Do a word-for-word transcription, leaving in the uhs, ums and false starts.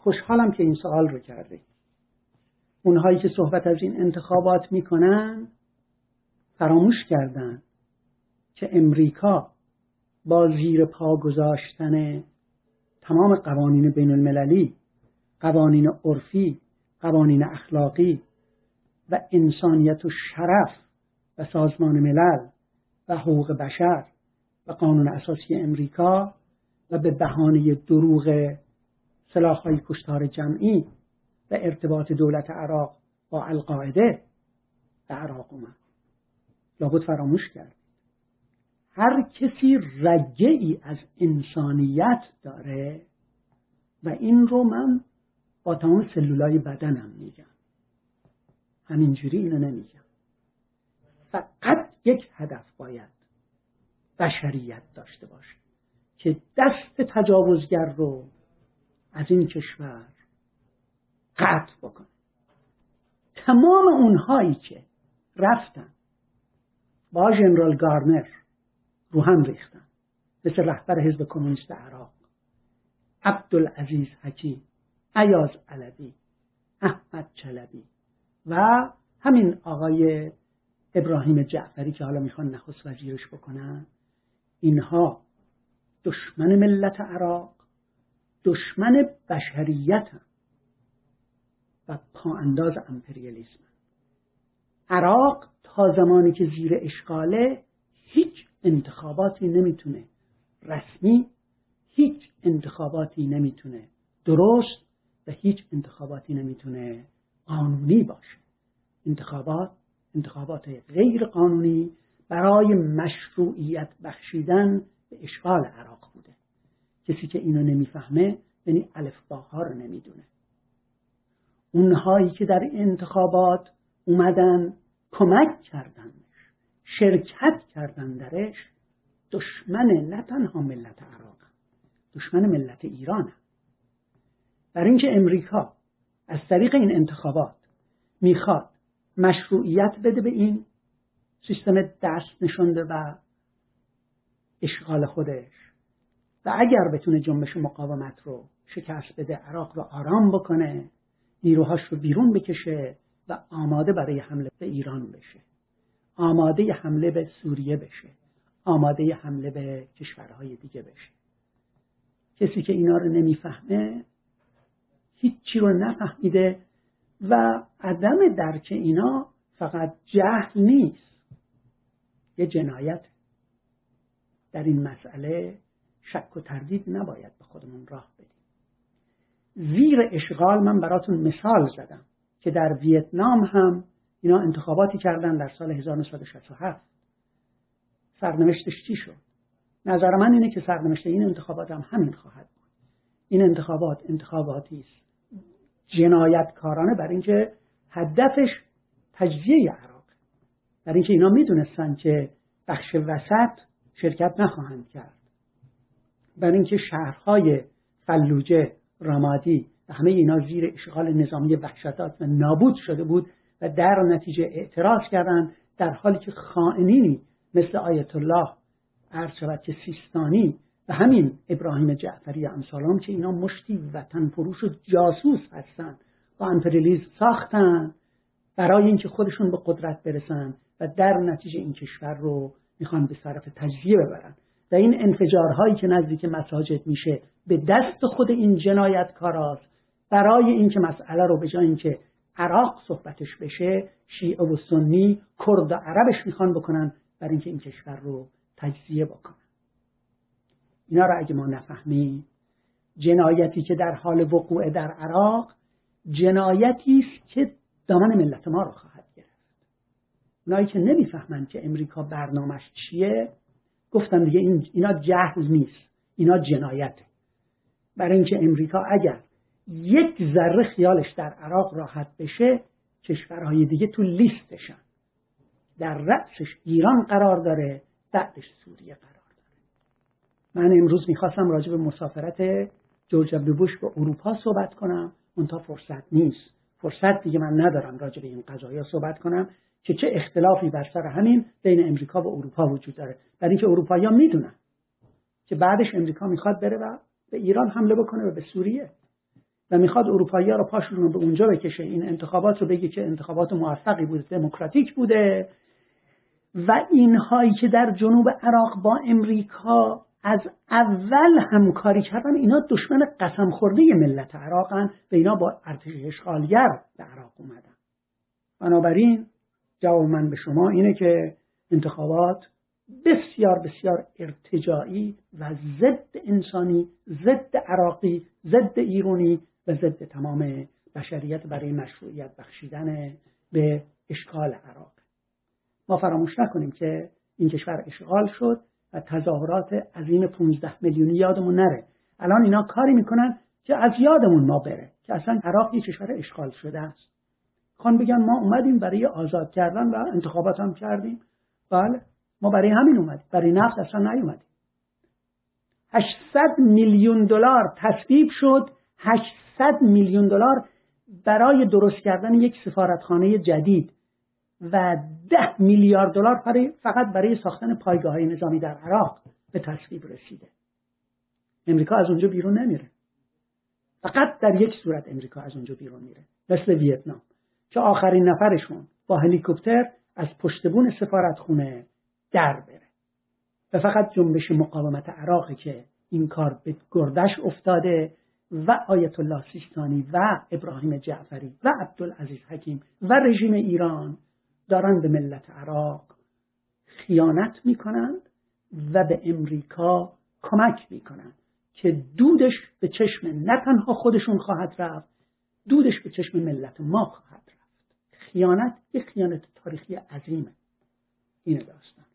خوشحالم که این سوال رو کرده. اونهایی که صحبت از این انتخابات میکنن فراموش کردن که امریکا با زیر پا گذاشتن تمام قوانین بین المللی، قوانین عرفی، قوانین اخلاقی و انسانیت و شرف و سازمان ملل و حقوق بشر و قانون اساسی امریکا و به بهانه دروغ سلاح‌های کشتار جمعی و ارتباط دولت عراق با القاعده به عراق اومد. لابد فراموش کرد. هر کسی رگه ای از انسانیت داره و این رو من با تمام سلولای بدنم میگم. همینجوری اینو نمیگم. فقط یک هدف باید بشریت داشته باشه که دست تجاوزگر رو از این کشور قطع بکنه. تمام اونهایی که رفتن با ژنرال گارنر رو هم ریختن، مثل رهبر حزب کمونیست عراق عبدالعزیز حکیم، ایاز علوی، احمد چلبی و همین آقای ابراهیم جعفری که حالا میخوان نخست وزیرش بکنن، اینها دشمن ملت عراق، دشمن بشریت هم و پاانداز امپریالیسم. عراق تا زمانی که زیر اشغاله هیچ انتخاباتی نمیتونه رسمی، هیچ انتخاباتی نمیتونه درست و هیچ انتخاباتی نمیتونه قانونی باشه. انتخابات انتخابات غیر قانونی برای مشروعیت بخشیدن به اشغال عراق بوده. کسی که اینو نمیفهمه یعنی الفباها رو نمیدونه. اونهایی که در انتخابات اومدن کمک کردن، شرکت کردن درش، دشمن نه تنها ملت عراق، دشمن ملت ایران. برای اینکه امریکا از طریق این انتخابات میخواد مشروعیت بده به این سیستم دست نشونده و اشغال خودش و اگر بتونه جنبش مقاومت رو شکست بده، عراق رو آرام بکنه، نیروهاش رو بیرون بکشه و آماده برای حمله به ایران بشه، آماده حمله به سوریه بشه، آماده حمله به کشورهای دیگه بشه. کسی که اینا رو نمیفهمه هیچی رو نفهمیده و عدم درک اینا فقط جهل نیست، یه جنایت. در این مسئله شک و تردید نباید به خودمون راه بدیم. زیر اشغال من براتون مثال زدم که در ویتنام هم اینا انتخاباتی کردن در سال هزار و نهصد و شصت و هفت. سرنوشتش چی شد؟ نظر من اینه که سرنوشت این انتخابات هم همین خواهد بود. این انتخابات انتخاباتی است جنایتکارانه، برای اینکه هدفش تجزیه عراق، برای اینکه اینا میدونستن که بخش وسط شرکت نخواهند کرد، برای اینکه شهرهای فلوجه، رامادی و همه اینا زیر اشغال نظامی وحشتناک و نابود شده بود و در نتیجه اعتراض کردند، در حالی که خائنینی مثل آیت الله عرض شود که سیستانی و همین ابراهیم جعفری و امثالهم که اینا مشتی وطن فروش و جاسوس هستن با امپریالیسم ساختن برای اینکه خودشون به قدرت برسن و در نتیجه این کشور رو میخوان به طرف تجزیه ببرن و این انفجارهایی که نزدیک مساجد میشه به دست خود این جنایتکاراست، برای اینکه مسئله رو به جای اینکه عراق صحبتش بشه، شیعه و سنی، کرد و عربش میخوان بکنن برای اینکه این کشور رو تجزیه بکنن. اینا رو اگه ما نفهمیم، جنایتی که در حال وقوع در عراق جنایتی است که دامن ملت ما رو خواهد گرفت. اونایی که نمیفهمن که امریکا برنامه‌اش چیه، گفتم دیگه این اینا جهل نیست، اینا جنایته. برای اینکه امریکا اگر یک ذره خیالش در عراق راحت بشه، کشورهای دیگه تو لیستشن. در رأسش ایران قرار داره، بعدش سوریه قرار داره. من امروز میخواستم راجع به مسافرت جورج دبلیو بوش به اروپا صحبت کنم، منتها فرصت نیست. فرصت دیگه من ندارم راجع به این قضايا صحبت کنم که چه اختلافی بر سر همین بین امریکا و اروپا وجود داره. برای اینکه اروپایی‌ها میدونن که بعدش امریکا میخواد بره و به ایران حمله بکنه و به سوریه. و میخواد اروپایی‌ها رو پاشون رو به اونجا بکشه، این انتخابات رو بگه که انتخابات موفقی بوده، دموکراتیک بوده، و اینهایی که در جنوب عراق با امریکا از اول همکاری کردن، اینا دشمن قسم خورده ملت عراقن و اینا با ارتش اشغالگر به عراق اومدن. بنابراین جواب من به شما اینه که انتخابات بسیار بسیار ارتجاعی و ضد انسانی، ضد عراقی، ضد ایرانی و ضد تمام بشریت برای مشروعیت بخشیدن به اشغال عراق. ما فراموش نکنیم که این کشور اشغال شد و تظاهرات عظیم پانزده میلیونی یادمون نره. الان اینا کاری میکنن که از یادمون ما بره که اصلا عراق یک کشور اشغال شده است. خان بگن ما اومدیم برای آزاد کردن و انتخابات هم کردیم. بله، ما برای همین اومدیم، برای نفت اصلا نیومدیم. هشتصد میلیون دلار تصویب شد، هشتصد میلیون دلار برای درست کردن یک سفارتخانه جدید و ده میلیارد دلار فقط برای ساختن پایگاه‌های نظامی در عراق به تصویب رسیده. امریکا از اونجا بیرون نمیره. فقط در یک صورت امریکا از اونجا بیرون میره، مثل ویتنام که آخرین نفرشون با هلیکوپتر از پشت بون سفارتخونه در بره و فقط جنبش مقاومت عراقی که این کار به گردش افتاده و آیت الله سیستانی و ابراهیم جعفری و عبدالعزیز حکیم و رژیم ایران دارن به ملت عراق خیانت میکنند و به امریکا کمک میکنند که دودش به چشم نه تنها خودشون خواهد رفت، دودش به چشم ملت ما خواهد رفت. خیانت یک خیانت تاریخی عظیمه. این داستان.